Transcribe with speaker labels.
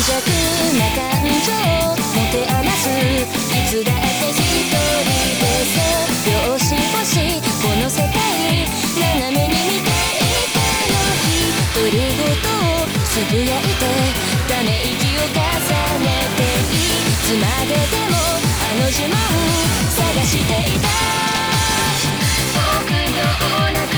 Speaker 1: な感情持て余すいつだって一人で背拍子星この世界斜めに見ていたの独り言をつぶやいてため息を重ねていつまででもあの呪文探していた僕の同じ